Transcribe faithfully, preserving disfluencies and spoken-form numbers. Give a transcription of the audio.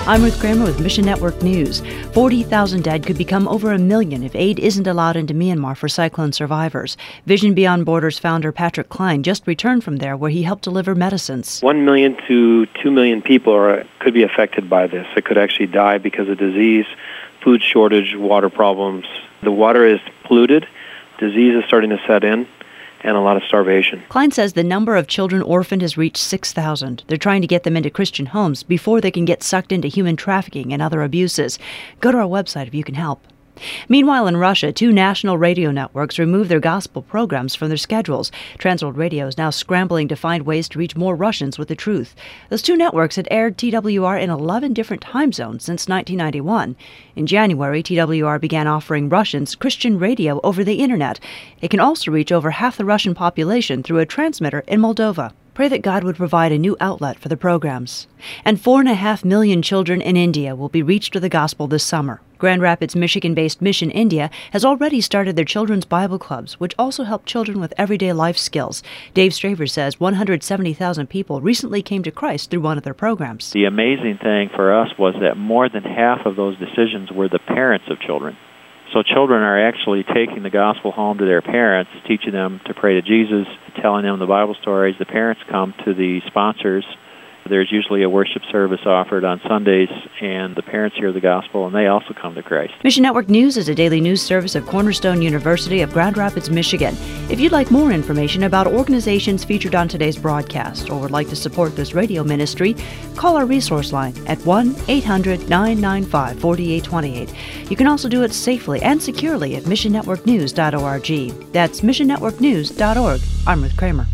I'm Ruth Kramer with Mission Network News. forty thousand dead could become over a million if aid isn't allowed into Myanmar for cyclone survivors. Vision Beyond Borders founder Patrick Klein just returned from there where he helped deliver medicines. One million to two million people are, could be affected by this. They could actually die because of disease, food shortage, water problems. The water is polluted, disease is starting to set in, and a lot of starvation. Klein says the number of children orphaned has reached six thousand. They're trying to get them into Christian homes before they can get sucked into human trafficking and other abuses. Go to our website if you can help. Meanwhile, in Russia, two national radio networks removed their gospel programs from their schedules. Transworld Radio is now scrambling to find ways to reach more Russians with the truth. Those two networks had aired T W R in eleven different time zones since nineteen ninety-one. In January, T W R began offering Russians Christian radio over the internet. It can also reach over half the Russian population through a transmitter in Moldova. Pray that God would provide a new outlet for the programs. And four and a half million children in India will be reached with the gospel this summer. Grand Rapids, Michigan-based Mission India has already started their children's Bible clubs, which also help children with everyday life skills. Dave Straver says one hundred seventy thousand people recently came to Christ through one of their programs. The amazing thing for us was that more than half of those decisions were the parents of children. So children are actually taking the gospel home to their parents, teaching them to pray to Jesus, telling them the Bible stories. The parents come to the sponsors. There's usually a worship service offered on Sundays, and the parents hear the gospel, and they also come to Christ. Mission Network News is a daily news service of Cornerstone University of Grand Rapids, Michigan. If you'd like more information about organizations featured on today's broadcast or would like to support this radio ministry, call our resource line at one eight hundred nine nine five four eight two eight. You can also do it safely and securely at mission network news dot org. That's mission network news dot org. I'm Ruth Kramer.